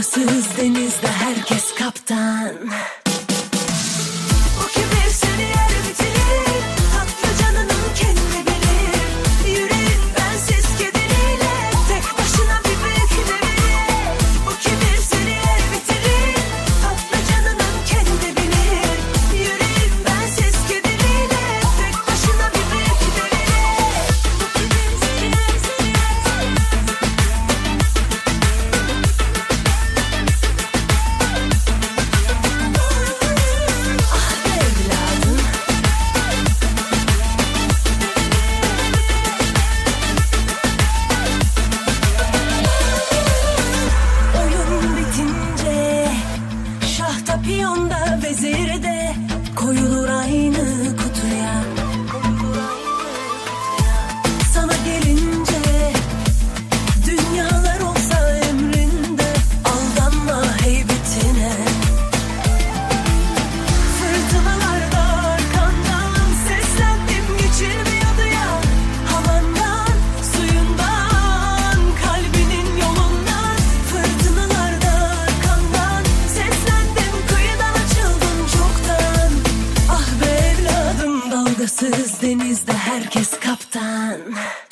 Dalgasız denizde herkes kaptan. Bu kibir seni yer bitirir, tatlı canının kendi bilir. Yüreğin bensiz kederiyle tek başına bir büyük devir. Bu kibir seni yer bitirir, tatlı canının kendi bilir. Yüreğin bensiz kederiyle tek başına bir büyük devir. Bu kibir seni yer piyonda vezirde koyulur aynı kutuya. Sana gelince dünyalar olsa emrinde, aldanma heybetine. Fırtınalarda arkandan seslendim, geçilmiyordu ya. Havandan, suyundan, kalbinin yolundan. Fırtınalarda arkandan seslendim, kıyıdan açıldım çoktan. Ah be evladım, dalgasız denizde herkes kaptan.